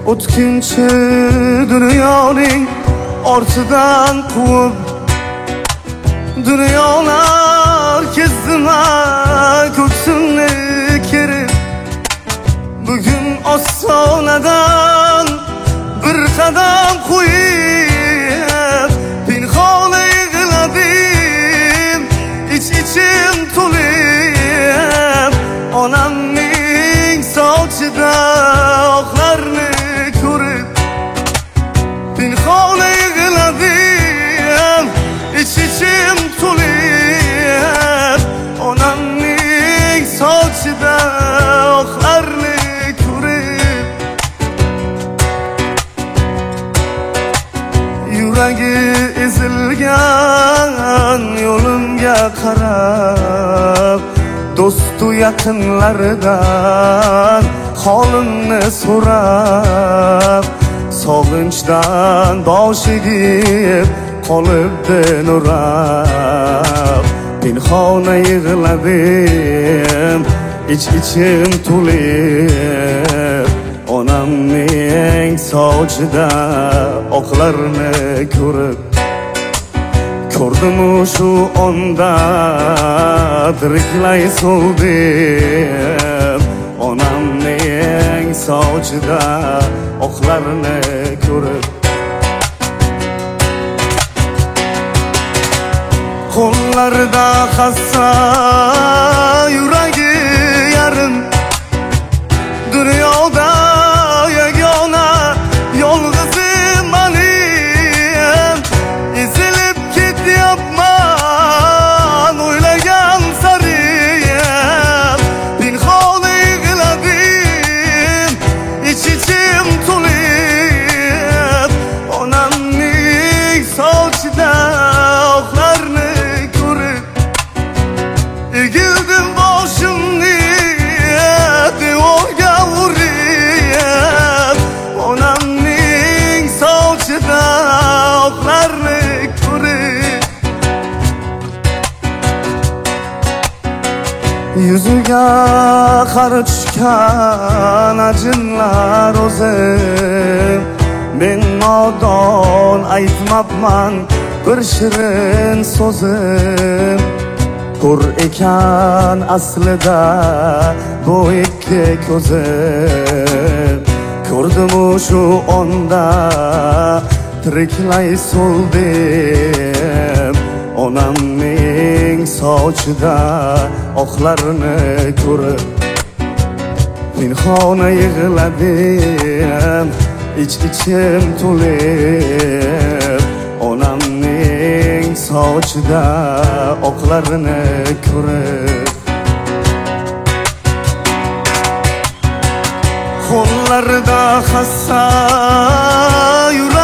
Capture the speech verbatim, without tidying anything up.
o'tkinchi dunyoning ortidan quvib dunyolar kezdima ko'ksimni kerib bugun ostonadan bir qadam qo'yib pinhona yig'ladim ich ichim to'lib onamning sochida oqlarni ko'rib pinhona yig'ladim ich ichim to'lib onamning sochida oqlarni ko'rib yuragi ezilgan yo'limga qarab do'stu yaqinlaridan holimni so'rab sog'inchdan bosh egib qolibdi nurab pinhona yig'ladim ich ichim to'lib onamning sochida oqlarni ko'rib ko'rdimu shu onda tiriklay so'ldim onamning sochida oqlarni ko'rib qo'llarida hassa yuragi yarim dunyoda yagona yolg'izim manim ezilib ketyapman o'ylagan sarim pinhona yig'ladim ich ichim to'lib onamning sochida oqlarni egildim boshimni devorga urib onamning sochida oqlarni ko'rib yuziga qari tushgan ajinlar o'zim men nodon aytmabman bir shirin so'zim ko'r ekan aslida bu ikki ko'zim ko'rdimu shu onda tiriklay so'ldim onamning sochida oqlarni ko'rib pinhona yig'ladim ich ichim to'lib onamning sochida oqlarni ko'rib qo'llarida hassa